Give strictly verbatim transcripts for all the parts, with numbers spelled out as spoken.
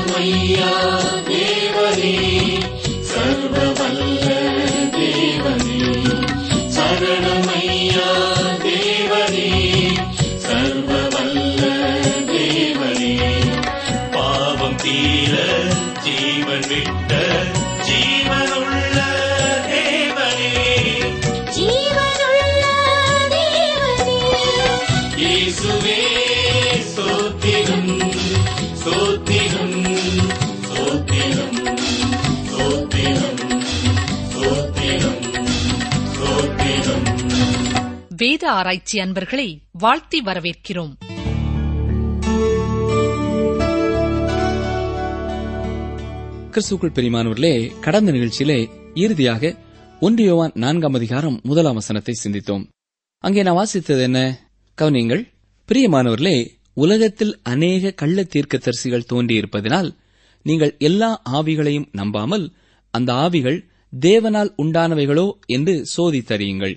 சரணமையா தேவனே, சர்வவல்ல தேவனே. சரணமையா தேவனே, சர்வவல்ல தேவனே. பாவம் தீர ஜீவன் விட்ட ஜீவனுள்ள தேவனே, ஜீவனுள்ள தேவனே. இயேசுவே ஸ்தோத்திரம், ஸ்தோத்திரம், ஸ்தோத்திரம், ஸ்தோத்திரம், ஸ்தோத்திரம், ஸ்தோத்திரம். வேத ஆராய்ச்சி அன்பர்களை வாழ்த்தி வரவேற்கிறோம். கிறிஸ்துவுக்குள் பிரியமானவர்களே, கடந்த நிகழ்ச்சியிலே இறுதியாக ஒன்று யோவான் நான்காம் அதிகாரம் முதலாம் வசனத்தை சிந்தித்தோம். அங்கே நான் வாசித்தது என்ன? கவனியுங்கள். பிரியமானவர்களே, உலகத்தில் அநேக கள்ள தீர்க்கதரிசிகள் தோன்றியிருப்பதினால் நீங்கள் எல்லா ஆவிகளையும் நம்பாமல் அந்த ஆவிகள் தேவனால் உண்டானவைகளோ என்று சோதித்தறியுங்கள்.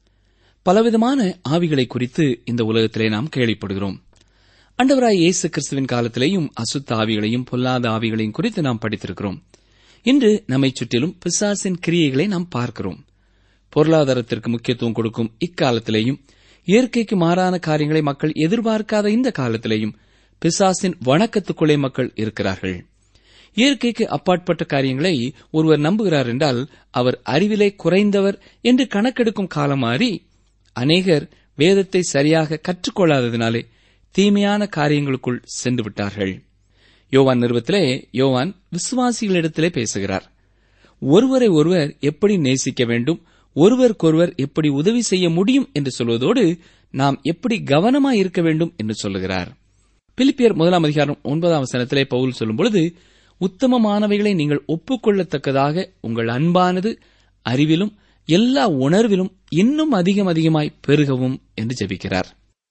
பலவிதமான ஆவிகளை குறித்து இந்த உலகத்திலே நாம் கேள்விப்படுகிறோம். ஆண்டவராய் இயேசு கிறிஸ்துவின் காலத்திலேயும் அசுத்த ஆவிகளையும் பொல்லாத ஆவிகளையும் குறித்து நாம் படித்திருக்கிறோம். இன்று நம்மை சுற்றிலும் பிசாசின் கிரியைகளை நாம் பார்க்கிறோம். பொருளாதாரத்திற்கு முக்கியத்துவம் கொடுக்கும் இக்காலத்திலேயும், இயற்கைக்கு மாறான காரியங்களை மக்கள் எதிர்பார்க்காத இந்த காலத்திலேயும் பிசாசின் வணக்கத்துக்குள்ளே மக்கள் இருக்கிறார்கள். இயற்கைக்கு அப்பாற்பட்ட காரியங்களை ஒருவர் நம்புகிறார் என்றால் அவர் அறிவிலே குறைந்தவர் என்று கணக்கெடுக்கும் காலம் மாறி அநேகர் வேதத்தை சரியாக கற்றுக்கொள்ளாததினாலே தீமையான காரியங்களுக்குள் சென்று விட்டார்கள். யோவான் நிருபத்திலே யோவான் விசுவாசிகளிடத்திலே பேசுகிறார். ஒருவரை ஒருவர் எப்படி நேசிக்க வேண்டும், ஒருவருக்கொருவர் எப்படி உதவி செய்ய முடியும் என்று சொல்வதோடு நாம் எப்படி கவனமாய் இருக்க வேண்டும் என்று சொல்லுகிறார். பிலிப்பியர் முதலாம் அதிகாரம் ஒன்பதாம் வசனத்திலே பவுல் சொல்லும் பொழுது, உத்தமமானவைகளை நீங்கள் ஒப்புக்கொள்ளத்தக்கதாக உங்கள் அன்பானது அறிவிலும் எல்லா உணர்விலும் இன்னும் அதிகம் அதிகமாய் பெருகவும் என்று ஜெபிக்கிறார்.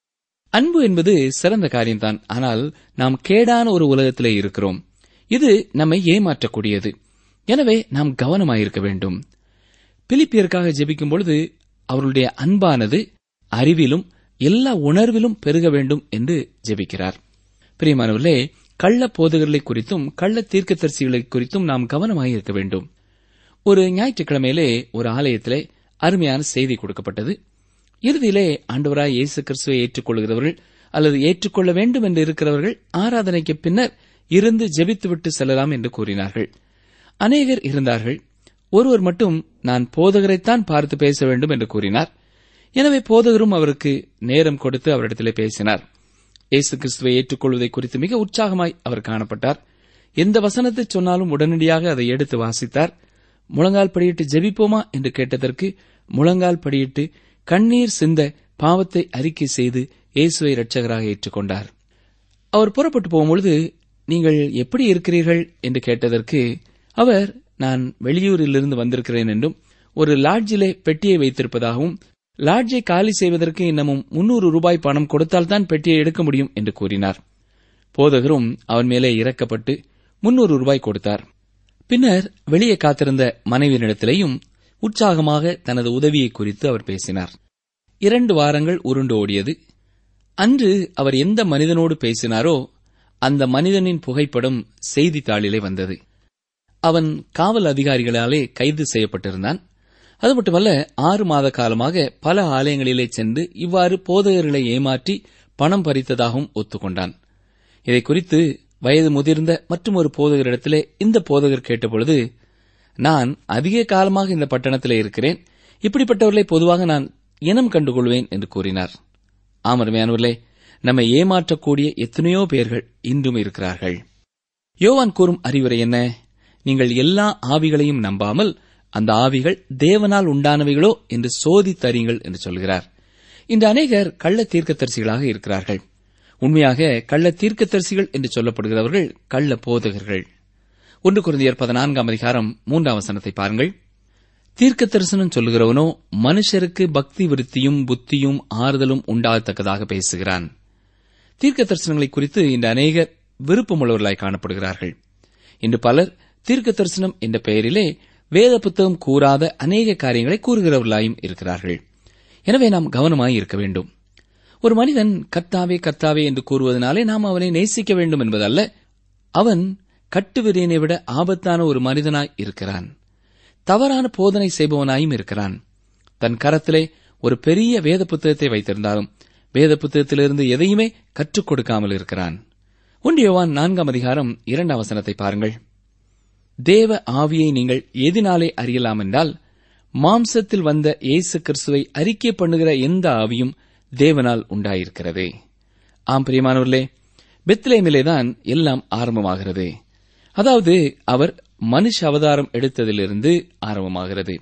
அன்பு என்பது சிறந்த காரியம்தான். ஆனால் நாம் கேடான ஒரு உலகத்திலே இருக்கிறோம். இது நம்மை ஏமாற்றக்கூடியது. எனவே நாம் கவனமாயிருக்க வேண்டும். பிலிப்பியருக்காக ஜெபிக்கும் பொழுது அவர்களுடைய அன்பானது அறிவிலும் எல்லா உணர்விலும் பெருக வேண்டும் என்று ஜெபிக்கிறார். பிரியமானவர்களே, கள்ள போதகர்களை குறித்தும் கள்ள தீர்க்கதரிசிகளை குறித்தும் நாம் கவனமாயிருக்க வேண்டும். ஒரு ஞாயிற்றுக்கிழமையிலே ஒரு ஆலயத்திலே அருமையான செய்தி கொடுக்கப்பட்டது. இறுதியிலே ஆண்டவராய் இயேசு கிறிஸ்துவை ஏற்றுக்கொள்கிறவர்கள் அல்லது ஏற்றுக்கொள்ள வேண்டும் என்று இருக்கிறவர்கள் ஆராதனைக்கு பின்னர் இருந்து ஜெபித்துவிட்டு செல்லலாம் என்று கூறினார்கள். அநேகர் இருந்தார்கள். ஒருவர் மட்டும் நான் போதகரைத்தான் பார்த்து பேச வேண்டும் என்று கூறினார். எனவே போதகரும் அவருக்கு நேரம் கொடுத்து அவரிடத்திலே பேசினார். இயேசு கிறிஸ்துவை ஏற்றுக்கொள்வதை குறித்து மிக உற்சாகமாய் அவர் காணப்பட்டார். எந்த வசனத்தை சொன்னாலும் உடனடியாக அதை எடுத்து வாசித்தார். முழங்கால் படியிட்டு ஜெபிப்போமா என்று கேட்டதற்கு முழங்கால் படியிட்டு கண்ணீர் சிந்த பாவத்தை அறிக்கை செய்து இயேசுவை இரட்சகராக ஏற்றுக்கொண்டார். அவர் புறப்பட்டு போகும்பொழுது நீங்கள் எப்படி இருக்கிறீர்கள் என்று கேட்டதற்கு அவர் நான் வெளியூரிலிருந்து வந்திருக்கிறேன் என்றும் ஒரு லாட்ஜிலே பெட்டியை வைத்திருப்பதாகவும் லாட்ஜை காலி செய்வதற்கு இன்னமும் முன்னூறு ரூபாய் பணம் கொடுத்தால்தான் பெட்டியை எடுக்க முடியும் என்று கூறினார். போதகரும் அவன் மேலே இறக்கப்பட்டு முன்னூறு ரூபாய் கொடுத்தார். பின்னர் வெளியே காத்திருந்த மனைவியினிடத்திலேயும் உற்சாகமாக தனது உதவியை குறித்து அவர் பேசினார். இரண்டு வாரங்கள் உருண்டு ஓடியது. அன்று அவர் எந்த மனிதனோடு பேசினாரோ அந்த மனிதனின் புகைப்படம் செய்தித்தாளிலே வந்தது. அவன் காவல் அதிகாரிகளாலே கைது செய்யப்பட்டிருந்தான். அது மட்டுமல்ல, ஆறு மாத காலமாக பல ஆலயங்களிலே சென்று இவ்வாறு போதகர்களை ஏமாற்றி பணம் பறித்ததாகவும் ஒத்துக்கொண்டான். இதை குறித்து வயது முதிர்ந்த மற்றும் ஒரு போதகரிடத்திலே இந்த போதகர் கேட்டபொழுது, நான் அதிக காலமாக இந்த பட்டணத்திலே இருக்கிறேன், இப்படிப்பட்டவர்களை பொதுவாக நான் இனம் கண்டுகொள்வேன் என்று கூறினார். ஆமருமையானவர்களே, நம்மை ஏமாற்றக்கூடிய எத்தனையோ பேர்கள் இன்றும் இருக்கிறார்கள். யோவான் கூறும் அறிவுரை என்ன? நீங்கள் எல்லா ஆவிகளையும் நம்பாமல் அந்த ஆவிகள் தேவனால் உண்டானவைகளோ என்று சோதித்தறியுங்கள் என்று சொல்கிறார். இந்த அநேகர் கள்ள தீர்க்கதரிசிகளாக இருக்கிறார்கள். உண்மையாக கள்ள தீர்க்கதரிசிகள் என்று சொல்லப்படுகிறவர்கள் கள்ள போதகர்கள். ஒன்று கொரிந்தியர் பதினான்காம் அதிகாரம் மூன்றாம் வசனத்தை பாருங்கள். தீர்க்க தரிசனம் சொல்லுகிறவனோ மனுஷருக்கு பக்தி விருத்தியும் புத்தியும் ஆறுதலும் உண்டாகத்தக்கதாக பேசுகிறான். தீர்க்க தரிசனங்களை குறித்து இந்த அநேகர் விருப்பமுள்ளவர்களாய் காணப்படுகிறார்கள். இன்று பலர் தீர்க்க தரிசனம் என்ற பெயரிலே வேத புத்தகம் கூறாத அநேக காரியங்களை கூறுகிறவர்களாயும் இருக்கிறார்கள். எனவே நாம் கவனமாய் இருக்க வேண்டும். ஒரு மனிதன் கர்த்தாவே கர்த்தாவே என்று கூறுவதனாலே நாம் அவனை நேசிக்க வேண்டும் என்பதல்ல. அவன் கட்டுவிரியனை விட ஆபத்தான ஒரு மனிதனாய் இருக்கிறான். தவறான போதனை செய்பவனாயும் இருக்கிறான். தன் கரத்திலே ஒரு பெரிய வேத புத்தகத்தை வைத்திருந்தாலும் வேத புத்தகத்திலிருந்து எதையுமே கற்றுக் கொடுக்காமல் இருக்கிறான். ஒன்று யோவான் நான்காம் அதிகாரம் இரண்டாம் வசனத்தை பாருங்கள். தேவ ஆவியை நீங்கள் எதினாலே அறியலாம் என்றால், மாம்சத்தில் வந்த இயேசு கிறிஸ்துவை அறிக்கை பண்ணுகிற எந்த ஆவியும் தேவனால் உண்டாயிருக்கிறது. ஆம் பிரியமானவர்களே, பெத்லேமிலேதான் எல்லாம் ஆரம்பமாகிறது. அதாவது அவர் மனுஷ அவதாரம் எடுத்ததிலிருந்து ஆரம்பமாகிறது.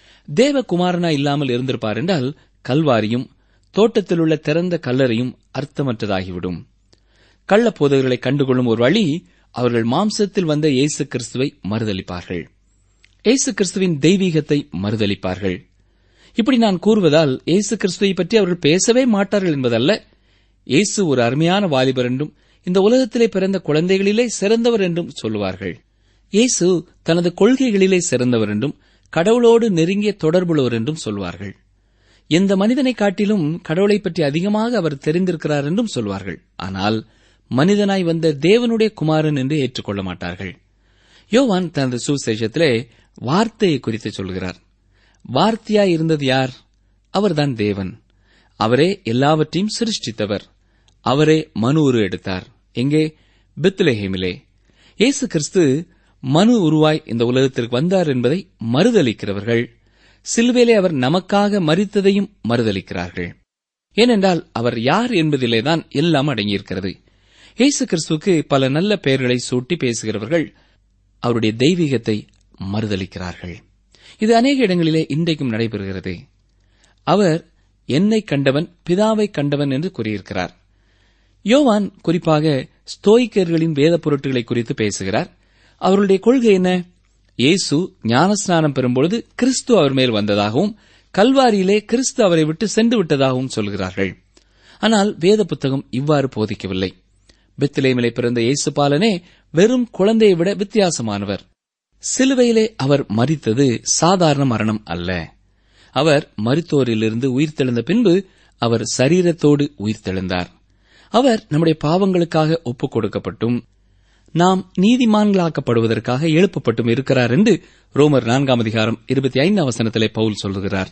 தேவகுமாரனா இல்லாமல் இருந்திருப்பார் என்றால் கல்வாரியும் தோட்டத்தில் உள்ள திறந்த கல்லறையும் அர்த்தமற்றதாகிவிடும். கள்ள போதகர்களை கண்டுகொள்ளும் ஒரு வழி, அவர்கள் மாம்சத்தில் வந்த இயேசு கிறிஸ்துவை மறுதலிப்பார்கள். இயேசு கிறிஸ்துவின் தெய்வீகத்தை மறுதலிப்பார்கள். இப்படி நான் கூறுவதால் இயேசு கிறிஸ்துவை பற்றி அவர்கள் பேசவே மாட்டார்கள் என்பதல்ல. இயேசு ஒரு அருமையான வாலிபர் என்றும் இந்த உலகத்திலே பிறந்த குழந்தைகளிலே சிறந்தவர் என்றும் சொல்லுவார்கள். இயேசு தனது கொள்கைகளிலே சிறந்தவர் என்றும் கடவுளோடு நெருங்கிய தொடர்புள்ளவர் என்றும் சொல்வார்கள். எந்த மனிதனை காட்டிலும் கடவுளை பற்றி அதிகமாக அவர் தெரிந்திருக்கிறார் என்றும் சொல்வார்கள். ஆனால் மனிதனாய் வந்த தேவனுடைய குமாரன் என்று ஏற்றுக்கொள்ள மாட்டார்கள். யோவான் தனது சுவிசேஷத்திலே வார்த்தையை குறித்து சொல்கிறார். வார்த்தையாய் இருந்தது யார்? அவர்தான் தேவன். அவரே எல்லாவற்றையும் சிருஷ்டித்தவர். அவரே மனு உரு எடுத்தார். எங்கே? பெத்லெஹேமிலே. இயேசு கிறிஸ்து மனு உருவாய் இந்த உலகத்திற்கு வந்தார் என்பதை மறுதலிக்கிறவர்கள் சிலுவையிலே அவர் நமக்காக மரித்ததையும் மறுதலிக்கிறார்கள். ஏனென்றால் அவர் யார் என்பதிலேதான் எல்லாம் அடங்கியிருக்கிறது. இயேசு கிறிஸ்துவுக்கு பல நல்ல பெயர்களை சூட்டி பேசுகிறவர்கள் அவருடைய தெய்வீகத்தை மறுதலிக்கிறார்கள். இது அநேக இடங்களிலே இன்றைக்கும் நடைபெறுகிறது. அவர் என்னை கண்டவன் பிதாவை கண்டவன் என்று கூறியிருக்கிறார். யோவான் குறிப்பாக ஸ்தோயிக்கர்களின் வேத பொருட்களை குறித்து பேசுகிறார். அவர்களுடைய கொள்கை என்ன? இயேசு ஞானஸ்நானம் பெறும்பொழுது கிறிஸ்து அவர் மேல் வந்ததாகவும் கல்வாரியிலே கிறிஸ்து அவரை விட்டு சென்று விட்டதாகவும் சொல்கிறார்கள். ஆனால் வேத புத்தகம் இவ்வாறு போதிக்கவில்லை. பெத்லெஹேமிலே பிறந்த இயேசு பாலனே வெறும் குழந்தையை விட வித்தியாசமானவர். சிலுவையிலே அவர் மரித்தது சாதாரண மரணம் அல்ல. அவர் மரித்தோரிலிருந்து உயிர்த்தெழுந்த பின்பு அவர் சரீரத்தோடு உயிர்த்தெழுந்தார். அவர் நம்முடைய பாவங்களுக்காக ஒப்புக் கொடுக்கப்பட்டும் நாம் நீதிமான்களாக்கப்படுவதற்காக எழுப்பப்பட்டும் இருக்கிறார் என்று ரோமர் நான்காம் அதிகாரம் இருபத்தி ஐந்தாம் வசனத்திலே பவுல் சொல்லுகிறார்.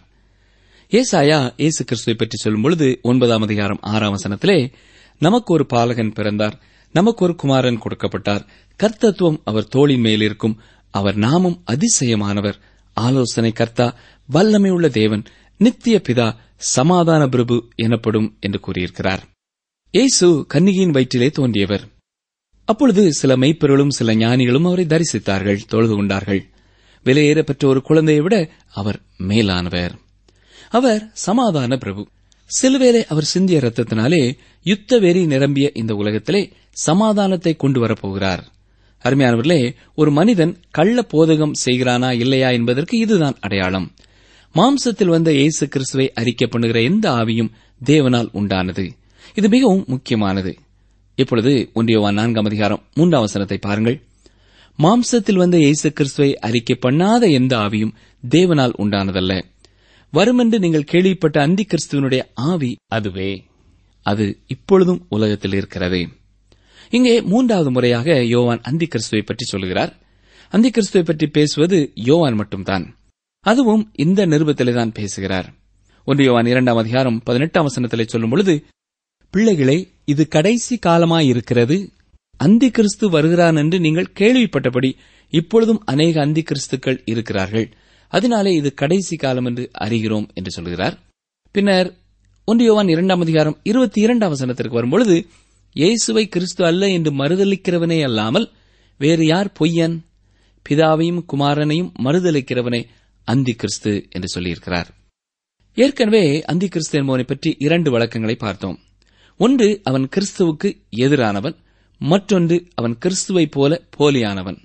ஏசாயா இயேசு கிறிஸ்துவை பற்றி சொல்லும் பொழுது ஒன்பதாம் அதிகாரம் ஆறாம் வசனத்திலே, நமக்கு ஒரு பாலகன் பிறந்தார், நமக்கு ஒரு குமாரன் கொடுக்கப்பட்டார், கர்த்தத்துவம் அவர் தோளின் மேலிருக்கும், அவர் நாமம் அதிசயமானவர், ஆலோசனை கர்த்தா, வல்லமை உள்ள தேவன், நித்திய பிதா, சமாதான பிரபு எனப்படும் என்று கூறியிருக்கிறார். இயேசு கன்னிகையின் வயிற்றிலே தோன்றியவர். அப்பொழுது சில மெய்ப்பர்களும் சில ஞானிகளும் அவரை தரிசித்தார்கள், தொழுது கொண்டார்கள். விலையேற பெற்ற ஒரு குழந்தையை விட அவர் மேலானவர். அவர் சமாதான பிரபு. சிலுவையிலே அவர் சிந்திய ரத்தத்தினாலே யுத்த வெறி நிரம்பிய இந்த உலகத்திலே சமாதானத்தை கொண்டு வரப்போகிறார். அருமையானவர்களே, ஒரு மனிதன் கள்ள போதகம் செய்கிறானா இல்லையா என்பதற்கு இதுதான் அடையாளம். மாம்சத்தில் வந்த இயேசு கிறிஸ்துவை அறிக்கை பண்ணுகிற எந்த ஆவியும் தேவனால் உண்டானது. இது மிகவும் முக்கியமானது. இப்பொழுது ஒன்று யோவான் நான்காம் அதிகாரம் மூன்றாம் வசனத்தை பாருங்கள். மாம்சத்தில் வந்த இயேசு கிறிஸ்துவை அறிக்கை பண்ணாத எந்த ஆவியும் தேவனால் உண்டானதல்ல. வருமென்று நீங்கள் கேள்விப்பட்ட அந்தி கிறிஸ்துவனுடைய ஆவி அதுவே. அது இப்பொழுதும் உலகத்தில் இருக்கிறது. இங்கே மூன்றாவது முறையாக யோவான் அந்தி கிறிஸ்துவை பற்றி சொல்கிறார். அந்தி கிறிஸ்துவை பற்றி பேசுவது யோவான் மட்டும்தான். அதுவும் இந்த நிருபத்திலேதான் பேசுகிறார். ஒன்று யோவான் இரண்டாம் அதிகாரம் பதினெட்டாம் வசனத்திலே சொல்லும் பொழுது, பிள்ளைகளே, இது கடைசி காலமாயிருக்கிறது, அந்தி கிறிஸ்து வருகிறான் என்று நீங்கள் கேள்விப்பட்டபடி இப்பொழுதும் அநேக அந்தி கிறிஸ்துக்கள் இருக்கிறார்கள், அதனாலே இது கடைசி காலம் என்று அறிகிறோம் என்று சொல்கிறார். பின்னர் ஒன்று யோவான் இரண்டாம் அதிகாரம் இருபத்தி இரண்டாம் வசனத்திற்கு வரும்பொழுது, இயேசுவை கிறிஸ்து அல்ல என்று மறுதலிக்கிறவனே அல்லாமல் வேறு யார் பொய்யன்? பிதாவையும் குமாரனையும் மறுதலிக்கிறவனே அந்தி கிறிஸ்து என்று சொல்லியிருக்கிறார். ஏற்கனவே அந்தி கிறிஸ்து என்பவனை பற்றி இரண்டு வழக்கங்களை பார்த்தோம். ஒன்று, அவன் கிறிஸ்துவுக்கு எதிரானவன், மற்றொன்று அவன் கிறிஸ்துவைப் போல போலியானவன்.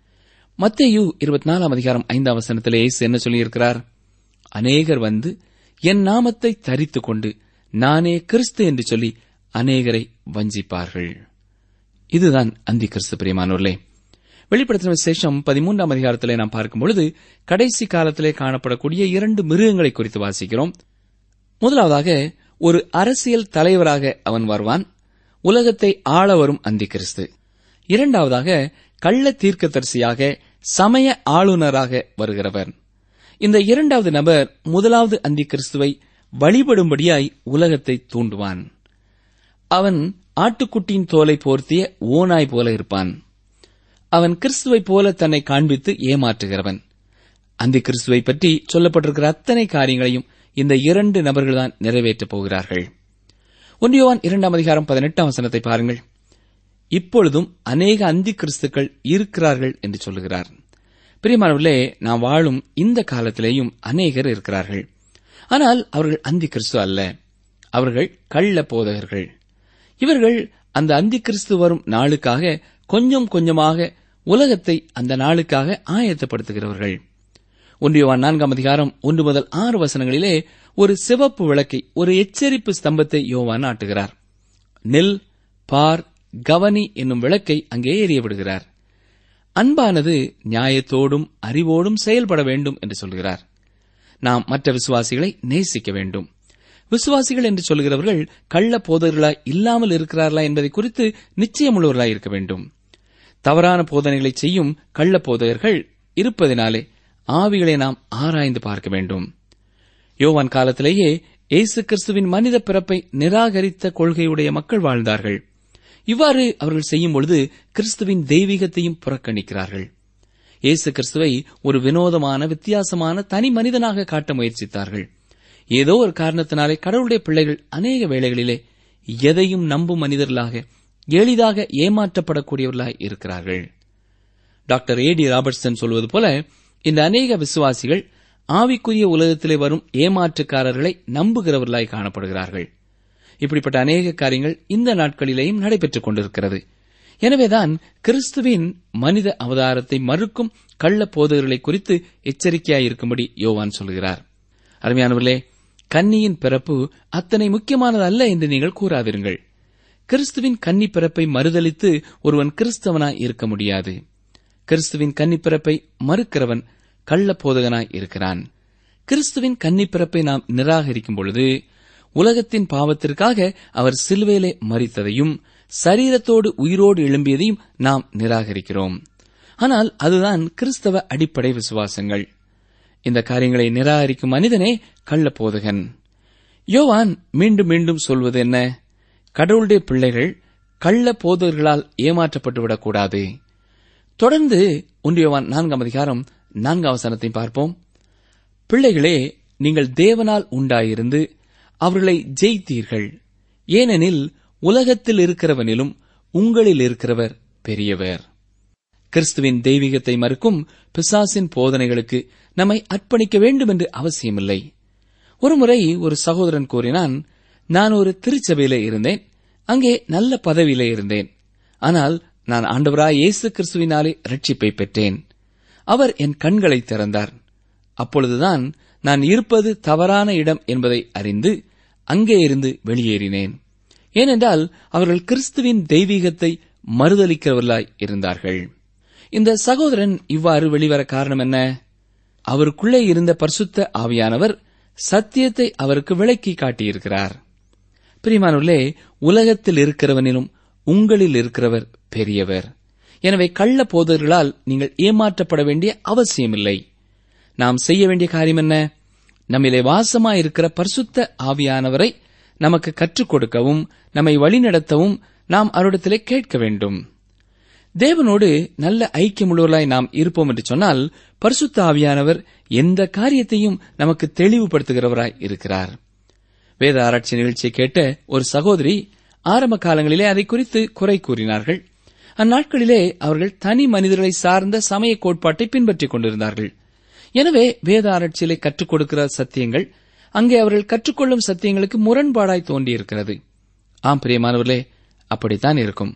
மத்தேயு இருபத்தி நாலாம் அதிகாரம் ஐந்தாம் வசனத்திலே இயேசு என்ன சொல்லியிருக்கிறார்? அநேகர் வந்து என் நாமத்தை தரித்துக் கொண்டு நானே கிறிஸ்து என்று சொல்லி அநேகரை வஞ்சிப்பார்கள். இதுதான் அந்தி கிறிஸ்து. பிரியமானோர்களே, வெளிப்படுத்தின விசேஷம் பதிமூன்றாம் அதிகாரத்திலே நாம் பார்க்கும்பொழுது கடைசி காலத்திலே காணப்படக்கூடிய இரண்டு மிருகங்களை குறித்து வாசிக்கிறோம். முதலாவதாக ஒரு அரசியல் தலைவராக அவன் வருவான். உலகத்தை ஆள வரும் அந்தி கிறிஸ்து. இரண்டாவதாக கள்ள தீர்க்கதரிசியாக, சமய ஆளுநராக வருகிறவர். இந்த இரண்டாவது நபர் முதலாவது அந்தி கிறிஸ்துவை வழிபடும்படியாய் உலகத்தை தூண்டுவான். அவன் ஆட்டுக்குட்டியின் தோலை போர்த்திய ஓநாய் போல இருப்பான். அவன் கிறிஸ்துவைப் போல தன்னை காண்பித்து ஏமாற்றுகிறவன். அந்தி கிறிஸ்துவை பற்றி சொல்லப்பட்டிருக்கிற அத்தனை காரியங்களையும் இந்த இரண்டு நபர்கள்தான் நிறைவேற்றப் போகிறார்கள். ஒன்று யோவான் இரண்டாம் அதிகாரம் பதினெட்டாம் வசனத்தை பாருங்கள். இப்பொழுதும் அநேக அந்தி கிறிஸ்துக்கள் இருக்கிறார்கள் என்று சொல்லுகிறார். பிரியமானவர்களே, நாம் வாழும் இந்த காலத்திலேயும் அநேகர் இருக்கிறார்கள். ஆனால் அவர்கள் அந்தி கிறிஸ்து அல்ல, அவர்கள் கள்ள போதகர்கள். இவர்கள் அந்த அந்தி கிறிஸ்து வரும் நாளுக்காக கொஞ்சம் கொஞ்சமாக உலகத்தை அந்த நாளுக்காக ஆயத்தப்படுத்துகிறவர்கள். ஒன்று யோவான் நான்காம் அதிகாரம் ஒன்று முதல் ஆறு வசனங்களிலே ஒரு சிவப்பு விளக்கை, ஒரு எச்சரிப்பு ஸ்தம்பத்தை யோவான் நாட்டுகிறார். நெல், பார், கவனி என்னும் விளக்கை அங்கே எரிய விடுகிறார். அன்பானது நியாயத்தோடும் அறிவோடும் செயல்பட வேண்டும் என்று சொல்கிறார். நாம் மற்ற விசுவாசிகளை நேசிக்க வேண்டும். விசுவாசிகள் என்று சொல்கிறவர்கள் கள்ள போதகர்களாய் இல்லாமல் இருக்கிறார்களா என்பதை குறித்து நிச்சயமுள்ளவர்களாய் இருக்க வேண்டும். தவறான போதனைகளை செய்யும் கள்ள போதகர்கள் இருப்பதினாலே ஆவிகளை நாம் ஆராய்ந்து பார்க்க வேண்டும். யோவான் காலத்திலேயே இயேசு கிறிஸ்துவின் மனித பிறப்பை நிராகரித்த கொள்கையுடைய மக்கள் வாழ்ந்தார்கள். இவ்வாறு அவர்கள் செய்யும் பொழுது கிறிஸ்துவின் தெய்வீகத்தையும் புறக்கணிக்கிறார்கள். இயேசு கிறிஸ்துவை ஒரு வினோதமான, வித்தியாசமான தனி மனிதனாக காட்ட முயற்சித்தார்கள். ஏதோ ஒரு காரணத்தினாலே கடவுளுடைய பிள்ளைகள் அநேக வேளைகளிலே எதையும் நம்பும் மனிதர்களாக, எளிதாக ஏமாற்றப்படக்கூடியவர்களாய் இருக்கிறார்கள். டாக்டர் ஏ டி ராபர்ட்சன் சொல்வது போல, இந்த அநேக விசுவாசிகள் ஆவிக்குரிய உலகத்திலே வரும் ஏமாற்றுக்காரர்களை நம்புகிறவர்களாய் காணப்படுகிறார்கள். இப்படிப்பட்ட அநேக காரியங்கள் இந்த நாட்களிலேயும் நடைபெற்றுக் கொண்டிருக்கிறது. எனவேதான் கிறிஸ்துவின் மனித அவதாரத்தை மறுக்கும் கள்ள போதகர்களை குறித்து எச்சரிக்கையாயிருக்கும்படி யோவான் சொல்கிறார். அருமையானவர்களே, கன்னியின் பிறப்பு அத்தனை முக்கியமானது அல்ல என்று நீங்கள் கூறாதிருங்கள். கிறிஸ்துவின் கன்னி பிறப்பை மறுதலித்து ஒருவன் கிறிஸ்தவனாய் இருக்க முடியாது. கிறிஸ்துவின் கன்னி பிறப்பை மறுக்கிறவன் கள்ள போதகனாய் இருக்கிறான். கிறிஸ்துவின் கன்னி பிறப்பை நாம் நிராகரிக்கும் பொழுது உலகத்தின் பாவத்திற்காக அவர் சிலுவையிலே மரித்ததையும் சரீரத்தோடு உயிரோடு எழும்பியதையும் நாம் நிராகரிக்கிறோம். ஆனால் அதுதான் கிறிஸ்தவ அடிப்படை விசுவாசங்கள். இந்த காரியங்களை நிராகரிக்கும் மனிதனே கள்ள போதகன். யோவான் மீண்டும் மீண்டும் சொல்வது என்ன? கடவுளுடைய பிள்ளைகள் கள்ள போதகர்களால் ஏமாற்றப்பட்டுவிடக்கூடாது. தொடர்ந்து ஒன்று யோவான் நான்காம் அதிகாரம் நான்காம் வசனத்தை பார்ப்போம். பிள்ளைகளே, நீங்கள் தேவனால் உண்டாயிருந்து அவர்களை ஜெயித்தீர்கள். ஏனெனில் உலகத்தில் இருக்கிறவனிலும் உங்களில் இருக்கிறவர் பெரியவர். கிறிஸ்துவின் தெய்வீகத்தை மறுக்கும் பிசாசின் போதனைகளுக்கு நம்மை அர்ப்பணிக்க வேண்டும் என்று அவசியமில்லை. ஒருமுறை ஒரு சகோதரன் கூறினான், நான் ஒரு திருச்சபையிலே இருந்தேன், அங்கே நல்ல பதவியிலே இருந்தேன். ஆனால் நான் ஆண்டவராய் இயேசு கிறிஸ்துவினாலே ரட்சிப்பை பெற்றேன். அவர் என் கண்களை திறந்தார். அப்பொழுதுதான் நான் இருப்பது தவறான இடம் என்பதை அறிந்து அங்கே இருந்து வெளியேறினேன். ஏனென்றால் அவர்கள் கிறிஸ்துவின் தெய்வீகத்தை மறுதலிக்கிறவர்களாய் இருந்தார்கள். இந்த சகோதரன் இவ்வாறு வெளிவர காரணம் என்ன? அவருக்குள்ளே இருந்த பரிசுத்த ஆவியானவர் சத்தியத்தை அவருக்கு விளக்கி காட்டியிருக்கிறார். பிரியமானவர்களே, உலகத்தில் இருக்கிறவனிலும் உங்களில் இருக்கிறவர் பெரியவர். எனவே கள்ள போதகர்களால் நீங்கள் ஏமாற்றப்பட வேண்டிய அவசியமில்லை. நாம் செய்ய வேண்டிய காரியம் என்ன? நம்மிலே வாசமாயிருக்கிற பரிசுத்த ஆவியானவரை நமக்கு கற்றுக் கொடுக்கவும் நம்மை வழிநடத்தவும் நாம் அவரிடத்திலே கேட்க வேண்டும். தேவனோடு நல்ல ஐக்கியமுள்ளவர்களாய் நாம் இருப்போம் என்று சொன்னால் பரிசுத்த ஆவியானவர் எந்த காரியத்தையும் நமக்கு தெளிவுபடுத்துகிறவராய் இருக்கிறார். வேத ஆராய்ச்சி நிகழ்ச்சியை கேட்ட ஒரு சகோதரி ஆரம்ப காலங்களிலே அதை குறித்து குறை கூறினார்கள். அந்நாட்களிலே அவர்கள் தனி மனிதர்களை சார்ந்த சமய கோட்பாட்டை பின்பற்றிக் கொண்டிருந்தார்கள். எனவே வேத ஆராய்ச்சியிலே கற்றுக் கொடுக்கிற சத்தியங்கள் அங்கே அவர்கள் கற்றுக்கொள்ளும் சத்தியங்களுக்கு முரண்பாடாய் தோன்றியிருக்கிறது. ஆம் பிரியமானவர்களே, அப்படித்தான் இருக்கும்.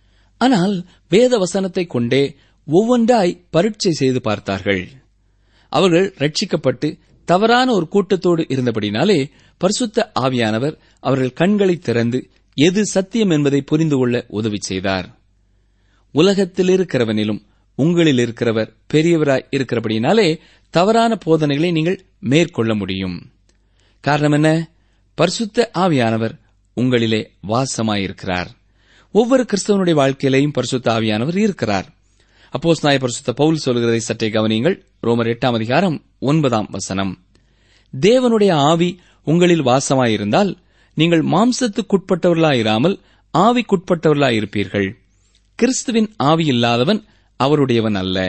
ஆனால் வேத வசனத்தை கொண்டே ஒவ்வொன்றாய் பரீட்சை செய்து பார்த்தார்கள். அவர்கள் ரட்சிக்கப்பட்டு தவறான ஒரு கூட்டத்தோடு இருந்தபடினாலே பரிசுத்த ஆவியானவர் அவர்கள் கண்களை திறந்து எது சத்தியம் என்பதை புரிந்து கொள்ள உதவி செய்தார். உலகத்தில் இருக்கிறவனிலும் உங்களில் இருக்கிறவர் பெரியவராய் இருக்கிறபடினாலே தவறான போதனைகளை நீங்கள் மேற்கொள்ள முடியும். காரணம் என்ன? பரிசுத்த ஆவியானவர் உங்களிலே வாசமாயிருக்கிறார். ஒவ்வொரு கிறிஸ்தவனுடைய வாழ்க்கையிலேயும் பரிசுத்த ஆவியானவர் இருக்கிறார். அப்போஸ்தலனாகிய பரிசுத்த பவுல் சொல்கிறதை சற்றே கவனியுங்கள். ரோமர் எட்டாம் அதிகாரம் ஒன்பதாம் வசனம். தேவனுடைய ஆவி உங்களில் வாசமாயிருந்தால் நீங்கள் மாம்சத்துக்குட்பட்டவர்களாயிராமல் ஆவிக்குட்பட்டவர்களாயிருப்பீர்கள். கிறிஸ்துவின் ஆவி இல்லாதவன் அவருடையவன் அல்ல.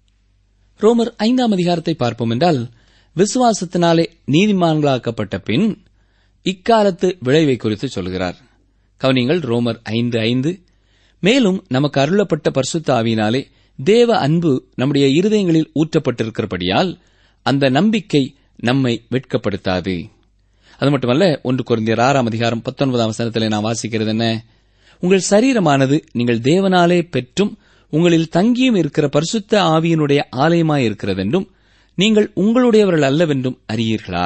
ரோமர் ஐந்தாம் அதிகாரத்தை பார்ப்போம் என்றால், விசுவாசத்தினாலே நீதிமான்களாக்கப்பட்ட பின் இக்காலத்து விளைவை குறித்து சொல்கிறார். கவனிங்கள், ரோமர் ஐந்து ஐந்து. மேலும் நமக்கு அருளப்பட்ட பரிசுத்த ஆவியினாலே தேவ அன்பு நம்முடைய இருதயங்களில் ஊற்றப்பட்டிருக்கிறபடியால் அந்த நம்பிக்கை நம்மை வெட்கப்படுத்தாது. அது மட்டுமல்ல, ஒன்று கொரிந்தியர் ஆறாம் அதிகாரம் பத்தொன்பதாம் வசனத்திலே நாம் வாசிக்கிறது என்ன? உங்கள் சரீரமானது நீங்கள் தேவனாலே பெற்றும் உங்களில் தங்கியும் இருக்கிற பரிசுத்த ஆவியினுடைய ஆலயமாயிருக்கிறதென்றும் நீங்கள் உங்களுடையவர்கள் அல்லவென்றும் அறியீர்களா?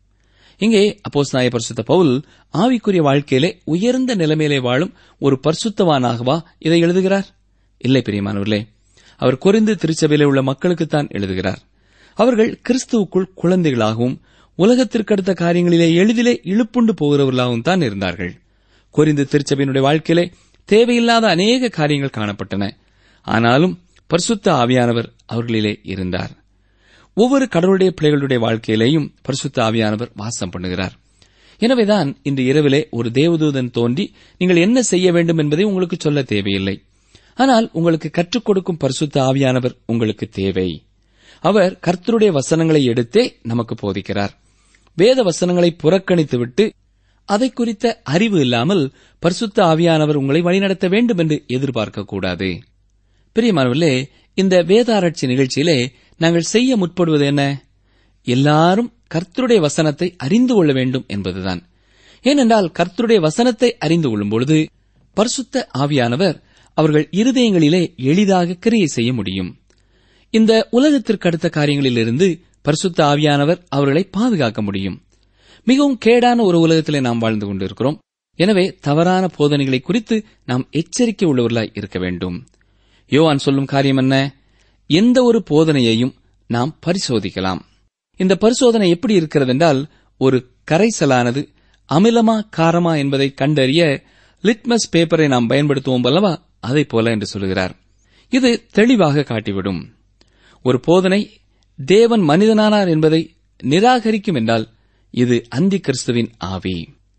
இங்கே அப்போஸ்தலனாகிய பரிசுத்த பவுல் ஆவிக்குரிய வாழ்க்கையிலே உயர்ந்த நிலைமையிலே வாழும் ஒரு பரிசுத்தவானாகவா இதை எழுதுகிறார்? இல்லை பிரியமானவர்களே, அவர் கொரிந்து திருச்சபையிலே உள்ள மக்களுக்குத்தான் எழுதுகிறார். அவர்கள் கிறிஸ்துவுக்குள் குழந்தைகளாகவும் உலகத்திற்கடுத்த காரியங்களிலே எளிதிலே இழுப்புண்டு போகிறவர்களாகவும் தான் இருந்தார்கள். கொரிந்து திருச்சபையினுடைய வாழ்க்கையிலே தேவையில்லாத அநேக காரியங்கள் காணப்பட்டன. ஆனாலும் பரிசுத்த ஆவியானவர் அவர்களிலே இருந்தார். ஒவ்வொரு கடவுளுடைய பிள்ளைகளுடைய வாழ்க்கையிலேயும் பரிசுத்த ஆவியானவர் வாசம் பண்ணுகிறார். எனவேதான் இன்று இரவிலே ஒரு தேவதூதன் தோன்றி நீங்கள் என்ன செய்ய வேண்டும் என்பதை உங்களுக்கு சொல்ல தேவையில்லை. ஆனால் உங்களுக்கு கற்றுக் கொடுக்கும் பரிசுத்த ஆவியானவர் உங்களுக்கு தேவை. அவர் கர்த்தருடைய வசனங்களை எடுத்தே நமக்கு போதிக்கிறார். வேத வசனங்களை புறக்கணித்துவிட்டு அதை குறித்த அறிவு இல்லாமல் பரிசுத்த ஆவியானவர் உங்களை வழிநடத்த வேண்டும் என்று எதிர்பார்க்கக்கூடாது. பிரியமானவர்களே, இந்த வேதாராய்ச்சி நிகழ்ச்சியிலே நாங்கள் செய்ய முற்படுவது என்ன? எல்லாரும் கர்த்தருடைய வசனத்தை அறிந்து கொள்ள வேண்டும் என்பதுதான். ஏனென்றால் கர்த்தருடைய வசனத்தை அறிந்து கொள்ளும் பொழுது பரிசுத்த ஆவியானவர் அவர்கள் இருதயங்களிலே எளிதாக கிரியை செய்ய முடியும். இந்த உலகத்திற்கு அடுத்த காரியங்களிலிருந்து பரிசுத்த ஆவியானவர் அவர்களை பாதுகாக்க முடியும். மிகவும் கேடான ஒரு உலகத்திலே நாம் வாழ்ந்து கொண்டிருக்கிறோம். எனவே தவறான போதனைகளை குறித்து நாம் எச்சரிக்கை உள்ளவர்களாய் இருக்க வேண்டும். யோவான் சொல்லும் காரியம் என்ன? எந்த ஒரு போதனையையும் நாம் பரிசோதிக்கலாம். இந்த பரிசோதனை எப்படி இருக்கிறது என்றால், ஒரு கரைசலானது அமிலமா காரமா என்பதை கண்டறிய லிட்மஸ் பேப்பரை நாம் பயன்படுத்துவோம் அல்லவா, அதை போல என்று சொல்கிறார். இது தெளிவாக காட்டிவிடும். ஒரு போதனை தேவன் மனிதனானார் என்பதை நிராகரிக்கும் என்றால் இது அந்தி கிறிஸ்துவின் ஆவி.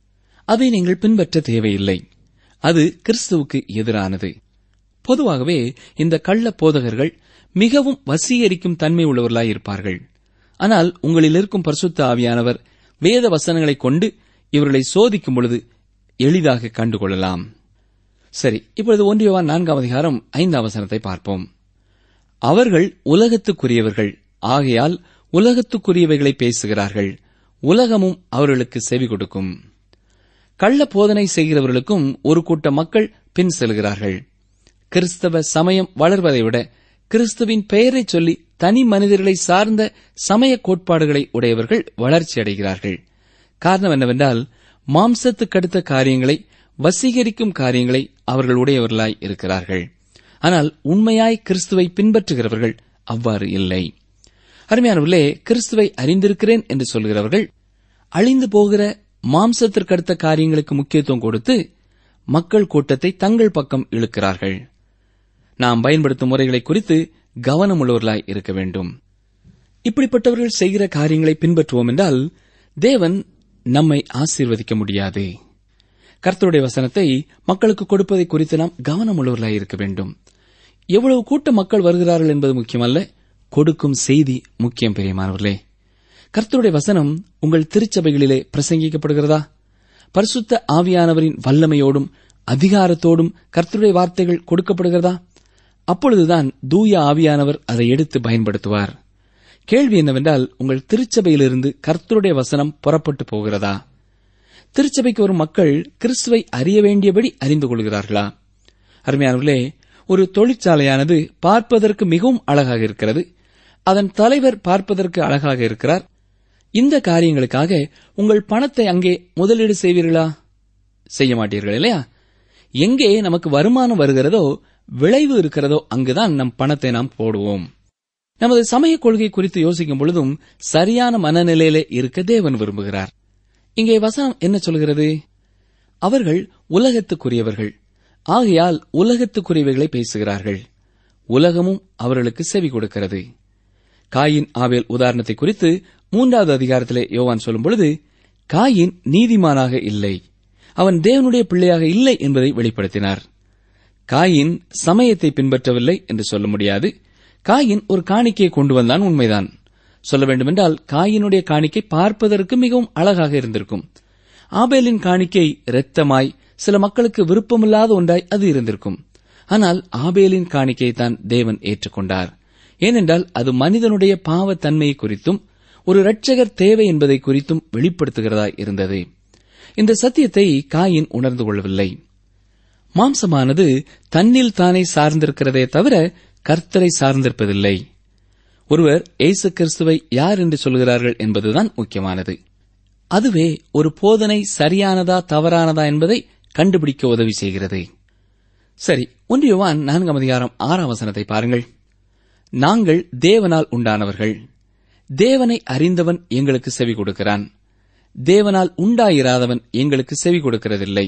அதை நீங்கள் பின்பற்ற தேவையில்லை. அது கிறிஸ்துவுக்கு எதிரானது. பொதுவாகவே இந்த கள்ள போதகர்கள் மிகவும் வசீகரிக்கும் தன்மை உள்ளவர்களாய் இருப்பார்கள். ஆனால் உங்களில் இருக்கும் பரிசுத்த ஆவியானவர் வேத வசனங்களைக் கொண்டு இவர்களை சோதிக்கும் பொழுது எளிதாக கண்டுகொள்ளலாம். சரி, இப்பொழுது ஒன்று யோவான் நான்காம் அதிகாரம் ஐந்தாம் வசனத்தை பார்ப்போம். அவர்கள் உலகத்துக்குரியவர்கள் ஆகையால் உலகத்துக்குரியவைகளை பேசுகிறார்கள், உலகமும் அவர்களுக்கு செவி கொடுக்கும். கள்ள போதனை செய்கிறவர்களுக்கும் ஒரு கூட்ட மக்கள் பின் செல்கிறார்கள். கிறிஸ்தவ சமயம் வளர்வதை விட கிறிஸ்துவின் பெயரை சொல்லி தனி மனிதர்களை சார்ந்த சமய கோட்பாடுகளை உடையவர்கள் வளர்ச்சி அடைகிறார்கள். காரணம் என்னவென்றால், மாம்சத்துக்கடுத்த காரியங்களை வசீகரிக்கும் காரியங்களை அவர்கள் உடையவர்களாய் இருக்கிறார்கள். ஆனால் உண்மையாய் கிறிஸ்துவை பின்பற்றுகிறவர்கள் அவ்வாறு இல்லை. அருமையானவர்களே, கிறிஸ்துவை அறிந்திருக்கிறேன் என்று சொல்கிறவர்கள் அழிந்து போகிற மாம்சத்திற்கடுத்த காரியங்களுக்கு முக்கியத்துவம் கொடுத்து மக்கள் கூட்டத்தை தங்கள் பக்கம் இழுக்கிறார்கள். நாம் பயன்படுத்தும் முறைகளை குறித்து கவனமுள்ளவர்களாய் இருக்க வேண்டும். இப்படிப்பட்டவர்கள் செய்கிற காரியங்களை பின்பற்றுவோம் என்றால் தேவன் நம்மை ஆசீர்வதிக்க முடியாது. கர்த்தருடைய வசனத்தை மக்களுக்கு கொடுப்பதை குறித்து நாம் கவனமுள்ளவர்களாய் இருக்க வேண்டும். எவ்வளவு கூட்ட மக்கள் வருகிறார்கள் என்பது முக்கியமல்ல, கொடுக்கும் செய்தி முக்கியம். பிரியமானவர்களே, கர்த்தருடைய வசனம் உங்கள் திருச்சபைகளிலே பிரசங்கிக்கப்படுகிறதா? பரிசுத்த ஆவியானவரின் வல்லமையோடும் அதிகாரத்தோடும் கர்த்தருடைய வார்த்தைகள் கொடுக்கப்படுகிறதா? அப்பொழுதுதான் தூய ஆவியானவர் அதை எடுத்து பயன்படுத்துவார். கேள்வி என்னவென்றால், உங்கள் திருச்சபையிலிருந்து கர்த்தருடைய வசனம் புறப்பட்டு போகிறதா? திருச்சபைக்கு வரும் மக்கள் கிறிஸ்துவை அறிய வேண்டியபடி அறிந்து கொள்கிறார்களா? அருமையானவர்களே, ஒரு தொழிற்சாலையானது பார்ப்பதற்கு மிகவும் அழகாக இருக்கிறது. அதன் தலைவர் பார்ப்பதற்கு அழகாக இருக்கிறார். இந்த காரியங்களுக்காக உங்கள் பணத்தை அங்கே முதலீடு செய்வீர்களா? செய்ய மாட்டீர்கள் இல்லையா? எங்கே நமக்கு வருமானம் வருகிறதோ, விளைவு இருக்கிறதோ, அங்குதான் நம் பணத்தை நாம் போடுவோம். நமது சமய கொள்கை குறித்து யோசிக்கும் பொழுதும் சரியான மனநிலையிலே இருக்க தேவன் விரும்புகிறார். இங்கே வசனம் என்ன சொல்கிறது? அவர்கள் உலகத்துக்குரியவர்கள் ஆகையால் உலகத்துக்குரியவைகளை பேசுகிறார்கள், உலகமும் அவர்களுக்கு செவி கொடுக்கிறது. காயின் ஆபேல் உதாரணத்தை குறித்து மூன்றாவது அதிகாரத்திலே யோவான் சொல்லும் பொழுது, காயின் நீதிமானாக இல்லை, அவன் தேவனுடைய பிள்ளையாக இல்லை என்பதை வெளிப்படுத்தினார். காயின் சமயத்தை பின்பற்றவில்லை என்று சொல்ல முடியாது. காயின் ஒரு காணிக்கையை கொண்டு வந்தான், உண்மைதான். சொல்ல வேண்டுமென்றால் காயினுடைய காணிக்கை பார்ப்பதற்கு மிகவும் அழகாக இருந்திருக்கும். ஆபேலின் காணிக்கை இரத்தமாய் சில மக்களுக்கு விருப்பமில்லாத ஒன்றாய் அது இருந்திருக்கும். ஆனால் ஆபேலின் காணிக்கையை தான் தேவன் ஏற்றுக்கொண்டார். ஏனென்றால் அது மனிதனுடைய பாவத்தன்மையை குறித்தும் ஒரு இரட்சகர் தேவை என்பதை குறித்தும் வெளிப்படுத்துகிறதாய் இருந்தது. இந்த சத்தியத்தை காயின் உணர்ந்து கொள்ளவில்லை. மாம்சமானது தன்னில் தானே சார்ந்திருக்கிறதே தவிர கர்த்தரை சார்ந்திருப்பதில்லை. ஒருவர் இயேசு கிறிஸ்துவை யார் என்று சொல்கிறார்கள் என்பதுதான் முக்கியமானது. அதுவே ஒரு போதனை சரியானதா தவறானதா என்பதை கண்டுபிடிக்க உதவி செய்கிறது. சரி, ஒன்று யோவான் நான்காம் அதிகாரம் ஆறாம் வசனத்தை பாருங்கள். நாங்கள் தேவனால் உண்டானவர்கள், தேவனை அறிந்தவன் எங்களுக்கு செவி கொடுக்கிறான், தேவனால் உண்டாயிராதவன் எங்களுக்கு செவி கொடுக்கிறதில்லை.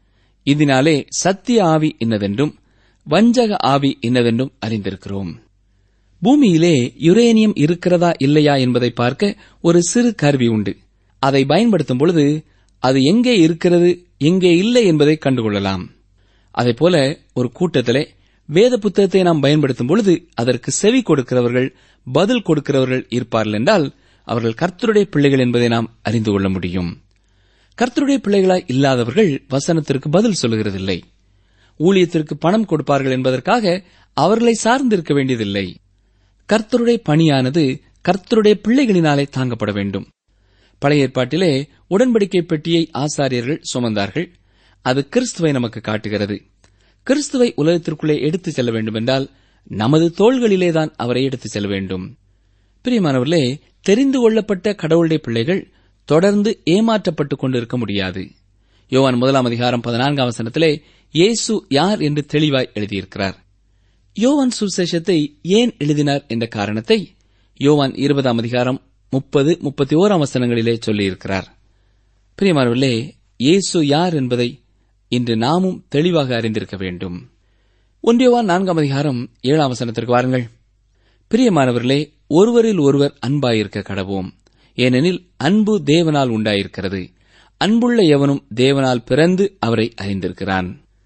இதனாலே சத்திய ஆவி இன்னதென்றும் வஞ்சக ஆவி இன்னதென்றும் அறிந்திருக்கிறோம். பூமியிலே யுரேனியம் இருக்கிறதா இல்லையா என்பதை பார்க்க ஒரு சிறு கருவி உண்டு. அதை பயன்படுத்தும் பொழுது அது எங்கே இருக்கிறது எங்கே இல்லை என்பதை கண்டுகொள்ளலாம். அதேபோல ஒரு கூட்டத்திலே வேத புத்தகத்தை நாம் பயன்படுத்தும் பொழுது அதற்கு செவி கொடுக்கிறவர்கள், பதில் கொடுக்கிறவர்கள் இருப்பார்கள் என்றால் அவர்கள் கர்த்தருடைய பிள்ளைகள் என்பதை நாம் அறிந்து கொள்ள முடியும். கர்த்தருடைய பிள்ளைகளாய் இல்லாதவர்கள் வசனத்திற்கு பதில் சொல்லுகிறதில்லை. ஊழியத்திற்கு பணம் கொடுப்பார்கள் என்பதற்காக அவர்களை சார்ந்திருக்க வேண்டியதில்லை. கர்த்தருடைய பணியானது கர்த்தருடைய பிள்ளைகளினாலே தாங்கப்பட வேண்டும். பழைய ஏற்பாட்டிலே உடன்படிக்கை பெட்டியை ஆசாரியர்கள் சுமந்தார்கள். அது கிறிஸ்துவை நமக்கு காட்டுகிறது. கிறிஸ்துவை உலகத்திற்குள்ளே எடுத்துச் செல்ல வேண்டுமென்றால் நமது தோள்களிலேதான் அவரை எடுத்துச் செல்ல வேண்டும். பிரியமானவர்களே, தெரிந்து கொள்ளப்பட்ட கடவுளுடைய பிள்ளைகள் தொடர்ந்து ஏமாற்றப்பட்டுக் கொண்டிருக்க முடியாது. யோவான் முதலாம் அதிகாரம் பதினான்காம் வசனத்திலே இயேசு யார் என்று தெளிவாய் எழுதியிருக்கிறார். யோவான் சுவிசேஷத்தை ஏன் எழுதினார் என்ற காரணத்தை யோவான் இருபதாம் அதிகாரம் முப்பது முப்பத்தி ஓராம் வசனங்களிலே சொல்லியிருக்கிறார். பிரியமானவர்களே, இயேசு யார் என்பதை இன்று நாமும் தெளிவாக அறிந்திருக்க வேண்டும். ஒன்றியவான் நான்காம் அதிகாரம் ஏழாம் வசனத்திற்கு வாருங்கள். பிரியமானவர்களே, ஒருவரில் ஒருவர் அன்பாயிருக்க கடவோம், ஏனெனில் அன்பு தேவனால் உண்டாயிருக்கிறது. அன்புள்ள எவனும் தேவனால் பிறந்து அவரை அறிந்திருக்கிறான்.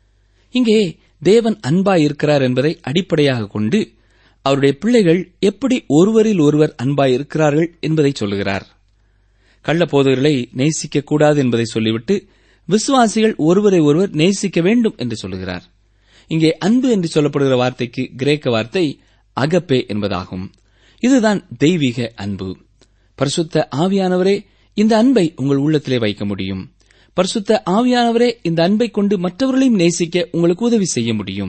இங்கே தேவன் அன்பாயிருக்கிறார் என்பதை அடிப்படையாக கொண்டு அவருடைய பிள்ளைகள் எப்படி ஒருவரில் ஒருவர் அன்பாயிருக்கிறார்கள் என்பதை சொல்லுகிறார். கள்ள போதகர்களை நேசிக்கக்கூடாது என்பதை சொல்லிவிட்டு விசுவாசிகள் ஒருவரை ஒருவர் நேசிக்க வேண்டும் என்று சொல்லுகிறார். இங்கே அன்பு என்று சொல்லப்படுகிற வார்த்தைக்கு கிரேக்க வார்த்தை அகப்பே என்பதாகும். இதுதான் தெய்வீக அன்பு. பரிசுத்த ஆவியானவரே இந்த அன்பை உங்கள் உள்ளத்திலே வைக்க முடியும். பரிசுத்த ஆவியானவரே இந்த அன்பை கொண்டு மற்றவர்களையும் நேசிக்க உங்களுக்கு உதவி செய்ய முடியும்.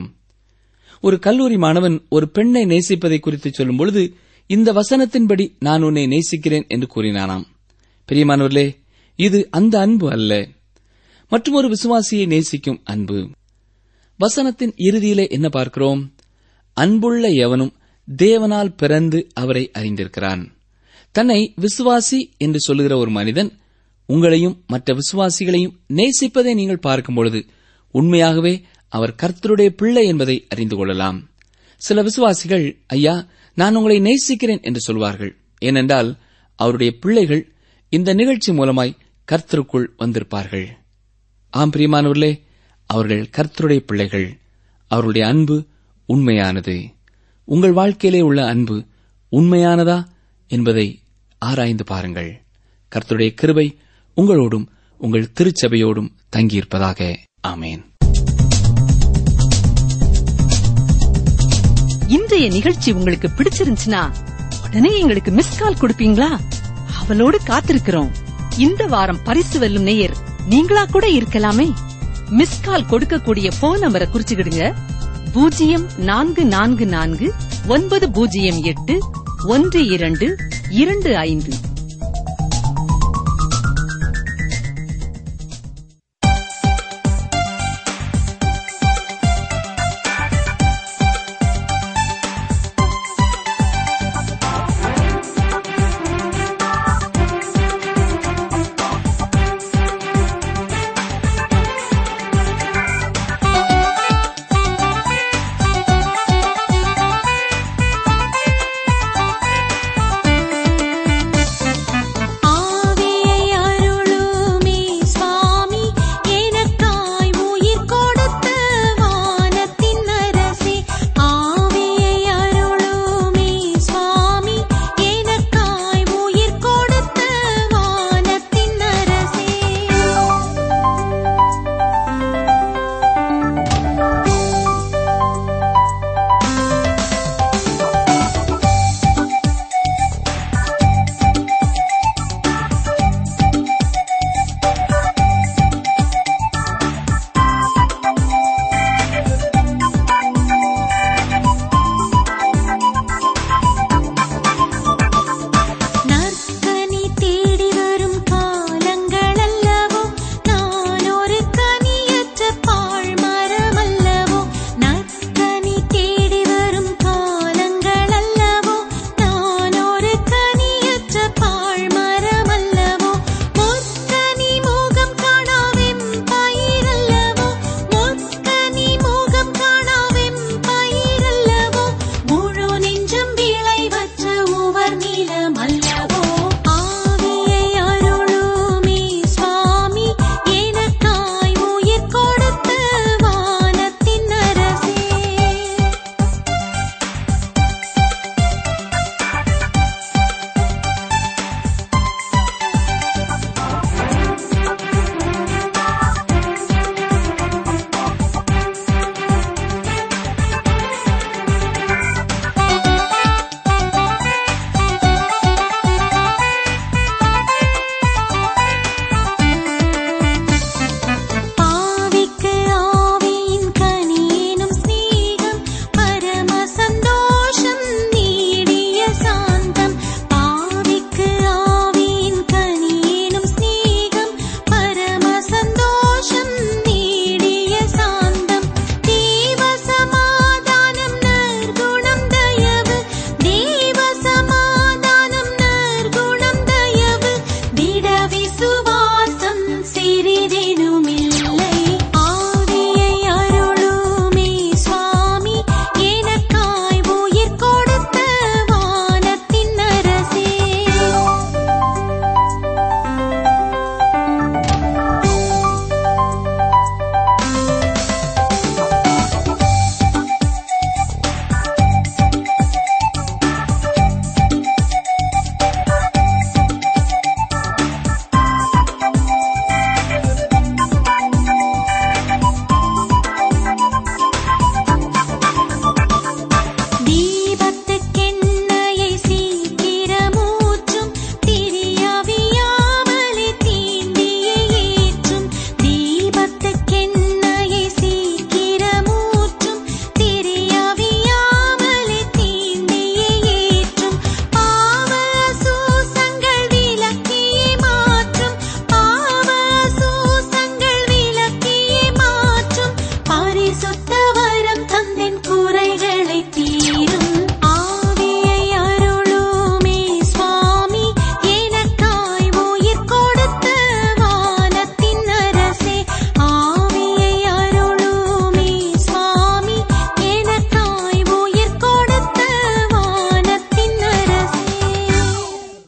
ஒரு கல்லூரி மாணவன் ஒரு பெண்ணை நேசிப்பதை குறித்து சொல்லும் பொழுது இந்த வசனத்தின்படி நான் உன்னை நேசிக்கிறேன் என்று கூறினானாம். பிரியமானவர்களே, இது அந்த அன்பு அல்ல, மற்றும் ஒரு விசுவாசியை நேசிக்கும் அன்பு. வசனத்தின் இறுதியிலே என்ன பார்க்கிறோம்? அன்புள்ள எவனும் தேவனால் பிறந்து அவரை அறிந்திருக்கிறான். தன்னை விசுவாசி என்று சொல்லுகிற ஒரு மனிதன் உங்களையும் மற்ற விசுவாசிகளையும் நேசிப்பதை நீங்கள் பார்க்கும் பொழுது உண்மையாகவே அவர் கர்த்தருடைய பிள்ளை என்பதை அறிந்து கொள்ளலாம். சில விசுவாசிகள், ஐயா, நான் உங்களை நேசிக்கிறேன் என்று சொல்வார்கள். ஏனென்றால் அவருடைய பிள்ளைகள் இந்த நிகழ்ச்சி மூலமாய் கர்த்தருக்குள் வந்திருப்பார்கள். ஆம் பிரியமானவர்களே, அவர்கள் கர்த்தருடைய பிள்ளைகள். அவருடைய அன்பு உண்மையானது. உங்கள் வாழ்க்கையிலே உள்ள அன்பு உண்மையானதா என்பதை ஆராய்ந்து பாருங்கள். கர்த்தருடைய கிருபை உங்களோடும் உங்கள் திருச்சபையோடும் தங்கியிருப்பதாக. ஆமேன். இன்றைய நிகழ்ச்சி உங்களுக்கு பிடிச்சிருந்துச்சுன்னா உடனே எங்களுக்கு மிஸ் கால் கொடுப்பீங்களா? அவளோடு காத்திருக்கிறோம். இந்த வாரம் பரிசு வெல்லும் நேயர் நீங்களா கூட இருக்கலாமே. மிஸ் கால் கொடுக்கக்கூடிய போன் நம்பரை குறிச்சுக்கிடுங்க. பூஜ்ஜியம் நான்கு நான்கு நான்கு ஒன்பது பூஜ்ஜியம் எட்டு ஒன்று இரண்டு இரண்டு ஐந்து.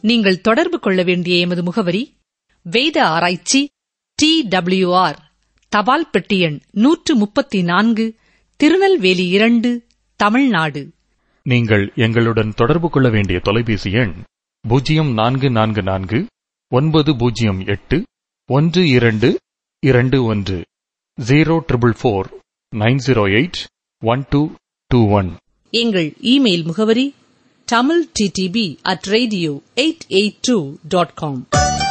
நீங்கள் தொடர்பு கொள்ள வேண்டிய எமது முகவரி: வேத ஆராய்ச்சி, டி டபிள்யூ ஆர், தபால் பெட்டி எண் நூற்று முப்பத்தி நான்கு, திருநெல்வேலி இரண்டு, தமிழ்நாடு. நீங்கள் எங்களுடன் தொடர்பு கொள்ள வேண்டிய தொலைபேசி எண் பூஜ்ஜியம் நான்கு நான்கு நான்கு ஒன்பது பூஜ்ஜியம் எட்டு ஒன்று இரண்டு இரண்டு ஒன்று zero triple four nine zero eight one two two one. எங்கள் இமெயில் முகவரி Tamil DTP at radio eight eight two dot com.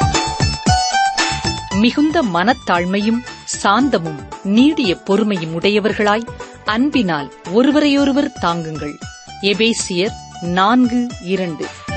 மிகுந்த மனத்தாழ்மையும் சாந்தமும் நீடிய பொறுமையும் உடையவர்களாய் அன்பினால் ஒருவரையொருவர் தாங்குங்கள். எபேசியர் நான்கு இரண்டு.